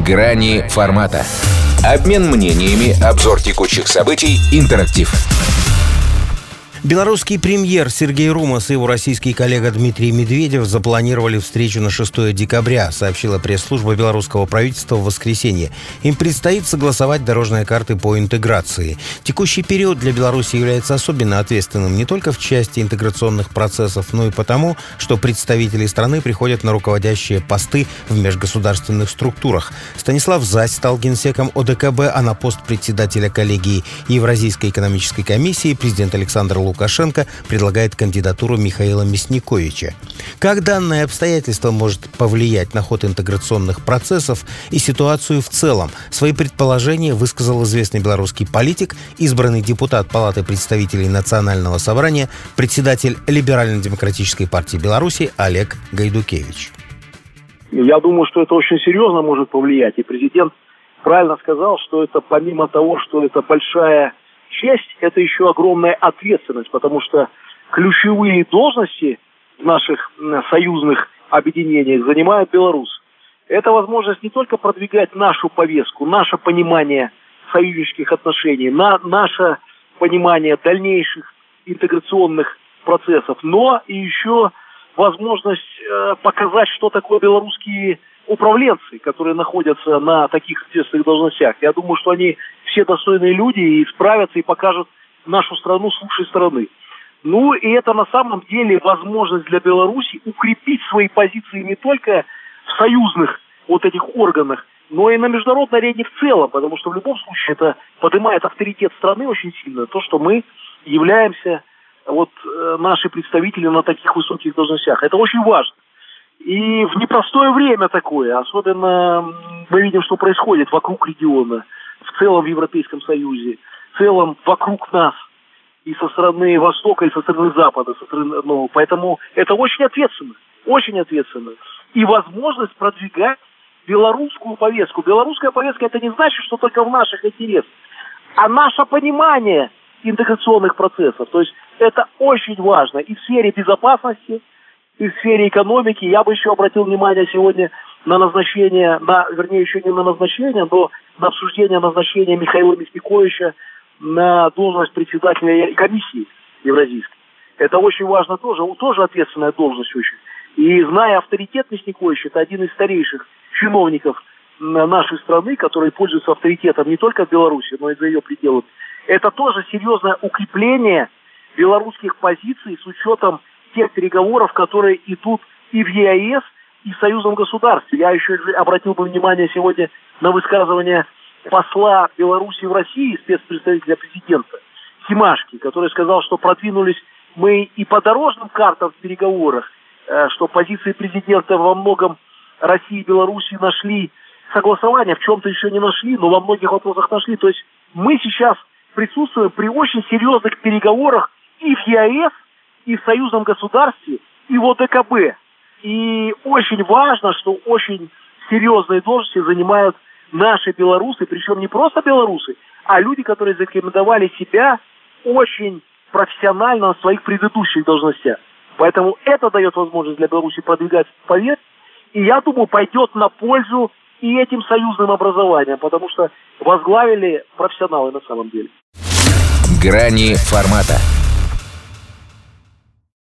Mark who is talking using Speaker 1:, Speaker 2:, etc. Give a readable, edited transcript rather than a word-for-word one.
Speaker 1: Грани формата. Обмен мнениями, обзор текущих событий, интерактив.
Speaker 2: Белорусский премьер Сергей Румас и его российский коллега Дмитрий Медведев запланировали встречу на 6 декабря, сообщила пресс-служба белорусского правительства в воскресенье. Им предстоит согласовать дорожные карты по интеграции. Текущий период для Беларуси является особенно ответственным не только в части интеграционных процессов, но и потому, что представители страны приходят на руководящие посты в межгосударственных структурах. Станислав Зась стал генсеком ОДКБ, а на пост председателя коллегии Евразийской экономической комиссии президент Александр Лукашенко предлагает кандидатуру Михаила Мясниковича. Как данное обстоятельство может повлиять на ход интеграционных процессов и ситуацию в целом? Свои предположения высказал известный белорусский политик, избранный депутат Палаты представителей Национального собрания, председатель Либерально-демократической партии Беларуси Олег Гайдукевич.
Speaker 3: Я думаю, что это очень серьезно может повлиять. И президент правильно сказал, что это помимо того, что это большая честь, это еще огромная ответственность, потому что ключевые должности в наших союзных объединениях занимает белорус. Это возможность не только продвигать нашу повестку, наше понимание союзнических отношений, наше понимание дальнейших интеграционных процессов, но и еще возможность показать, что такое белорусские управленцы, которые находятся на таких ответственных должностях. Я думаю, что они все достойные люди и справятся и покажут нашу страну с лучшей стороны. Ну и это на самом деле возможность для Беларуси укрепить свои позиции не только в союзных вот этих органах, но и на международной арене в целом, потому что в любом случае это поднимает авторитет страны очень сильно, то, что мы являемся, наши представители на таких высоких должностях. Это очень важно. И в непростое время такое, особенно мы видим, что происходит вокруг региона, в целом в Европейском Союзе, в целом вокруг нас, и со стороны Востока, и со стороны Запада. Поэтому это очень ответственно, очень ответственно. И возможность продвигать белорусскую повестку. Белорусская повестка — это не значит, что только в наших интересах, а наше понимание интеграционных процессов. То есть это очень важно и в сфере безопасности, и в сфере экономики. Я бы еще обратил внимание сегодня на назначение, еще не на назначение, но на обсуждение назначения Михаила Мясниковича на должность председателя комиссии Евразийской. Это очень важно тоже ответственная должность очень. И зная авторитет Мясниковича, это один из старейших чиновников нашей страны, который пользуется авторитетом не только в Беларуси, но и за ее пределами. Это тоже серьезное укрепление белорусских позиций с учетом тех переговоров, которые идут и в ЕАЭС, и в союзном государстве. Я еще обратил бы внимание сегодня на высказывание посла Беларуси в России, спецпредставителя президента Семашки, который сказал, что продвинулись мы и по дорожным картам в переговорах, что позиции президента во многом России и Беларуси нашли согласование, в чем-то еще не нашли, но во многих вопросах нашли. То есть мы сейчас присутствуем при очень серьезных переговорах и в ЕАЭС, и в союзном государстве, и в ОДКБ. И очень важно, что очень серьезные должности занимают наши белорусы, причем не просто белорусы, а люди, которые зарекомендовали себя очень профессионально на своих предыдущих должностях. Поэтому это дает возможность для Беларуси продвигать повестку, и я думаю, пойдет на пользу и этим союзным образованиям, потому что возглавили профессионалы на самом деле.
Speaker 1: Грани формата.